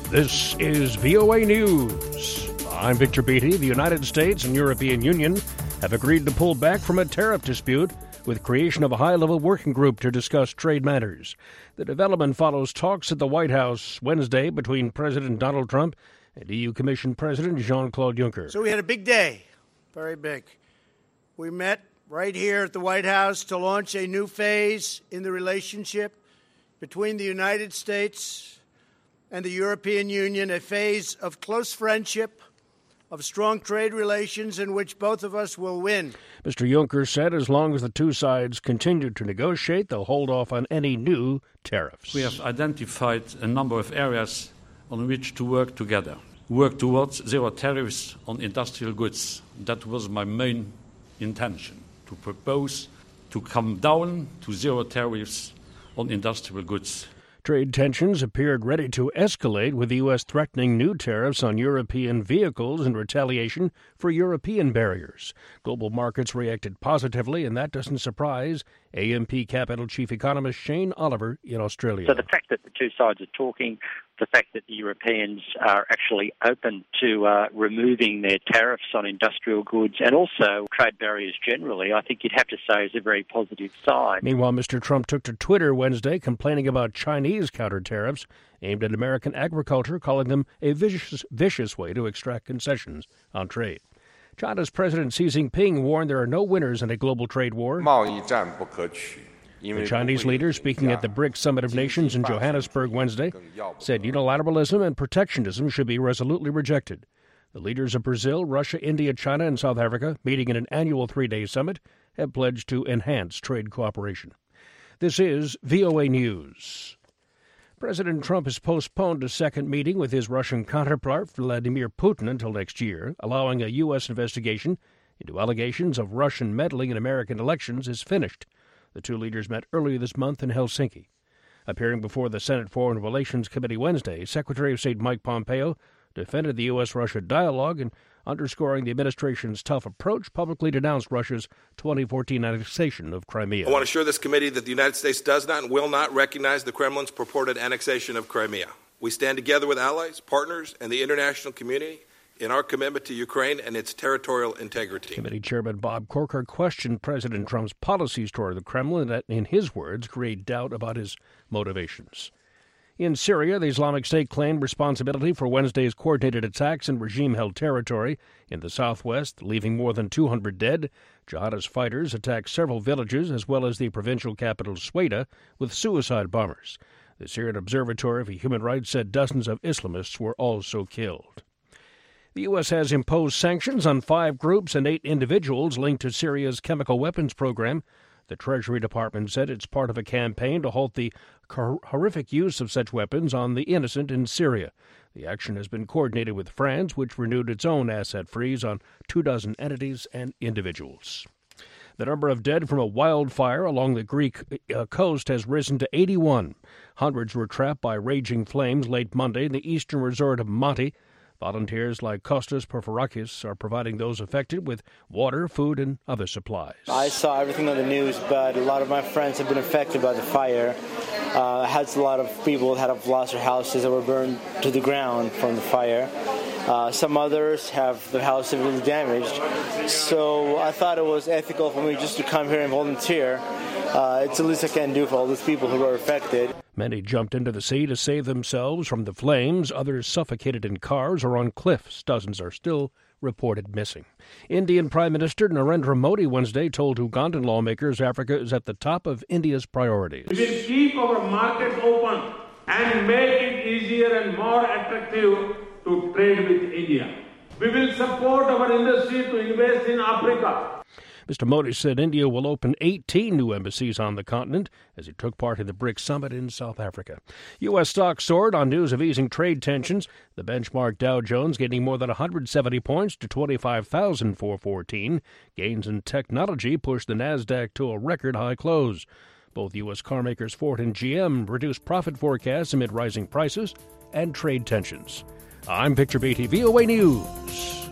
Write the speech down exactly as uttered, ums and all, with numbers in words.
This is V O A News. I'm Victor Beatty. The United States and European Union have agreed to pull back from a tariff dispute with creation of a high-level working group to discuss trade matters. The development follows talks at the White House Wednesday between President Donald Trump and E U Commission President Jean-Claude Juncker. So we had a big day, very big. We met right here at the White House to launch a new phase in the relationship between the United States and the European Union, a phase of close friendship, of strong trade relations in which both of us will win. Mister Juncker said as long as the two sides continue to negotiate, they'll hold off on any new tariffs. We have identified a number of areas on which to work together. Work towards zero tariffs on industrial goods. That was my main intention, to propose to come down to zero tariffs on industrial goods. Trade tensions appeared ready to escalate, with the U S threatening new tariffs on European vehicles in retaliation for European barriers. Global markets reacted positively, and that doesn't surprise A M P Capital Chief Economist Shane Oliver in Australia. So the fact that the two sides are talking, the fact that the Europeans are actually open to uh, removing their tariffs on industrial goods and also trade barriers generally, I think you'd have to say is a very positive sign. Meanwhile, Mister Trump took to Twitter Wednesday complaining about Chinese counter-tariffs aimed at American agriculture, calling them a vicious, vicious way to extract concessions on trade. China's President Xi Jinping warned there are no winners in a global trade war. The Chinese leader, speaking at the BRICS Summit of Nations in Johannesburg Wednesday, said unilateralism and protectionism should be resolutely rejected. The leaders of Brazil, Russia, India, China, and South Africa, meeting in an annual three-day summit, have pledged to enhance trade cooperation. This is V O A News. President Trump has postponed a second meeting with his Russian counterpart, Vladimir Putin, until next year, allowing a U S investigation into allegations of Russian meddling in American elections is finished. The two leaders met earlier this month in Helsinki. Appearing before the Senate Foreign Relations Committee Wednesday, Secretary of State Mike Pompeo defended the U S Russia dialogue and, underscoring the administration's tough approach, publicly denounced Russia's twenty fourteen annexation of Crimea. I want to assure this committee that the United States does not and will not recognize the Kremlin's purported annexation of Crimea. We stand together with allies, partners, and the international community in our commitment to Ukraine and its territorial integrity. Committee Chairman Bob Corker questioned President Trump's policies toward the Kremlin that, in his words, create doubt about his motivations. In Syria, the Islamic State claimed responsibility for Wednesday's coordinated attacks in regime-held territory in the southwest, leaving more than two hundred dead. Jihadist fighters attacked several villages as well as the provincial capital, Sweda, with suicide bombers. The Syrian Observatory for Human Rights said dozens of Islamists were also killed. The U S has imposed sanctions on five groups and eight individuals linked to Syria's chemical weapons program. The Treasury Department said it's part of a campaign to halt the horrific use of such weapons on the innocent in Syria. The action has been coordinated with France, which renewed its own asset freeze on two dozen entities and individuals. The number of dead from a wildfire along the Greek uh, coast has risen to eighty-one. Hundreds were trapped by raging flames late Monday in the eastern resort of Mati. Volunteers like Kostas Porphyrakis are providing those affected with water, food, and other supplies. I saw everything on the news, but a lot of my friends have been affected by the fire. Uh, I had a lot of people that have lost their houses that were burned to the ground from the fire. Uh, some others have their house severely damaged. So I thought it was ethical for me just to come here and volunteer. Uh, it's the least I can do for all those people who are affected. Many jumped into the sea to save themselves from the flames. Others suffocated in cars or on cliffs. Dozens are still reported missing. Indian Prime Minister Narendra Modi Wednesday told Ugandan lawmakers Africa is at the top of India's priorities. We will keep our market open and make it easier and more attractive to trade with India. We will support our industry to invest in Africa. Mister Modi said India will open eighteen new embassies on the continent as he took part in the BRICS summit in South Africa. U S stocks soared on news of easing trade tensions. The benchmark Dow Jones gaining more than one hundred seventy points to twenty-five thousand four hundred fourteen. Gains in technology pushed the Nasdaq to a record high close. Both U S car makers Ford and G M reduced profit forecasts amid rising prices and trade tensions. I'm Victor Beatty, V O A News.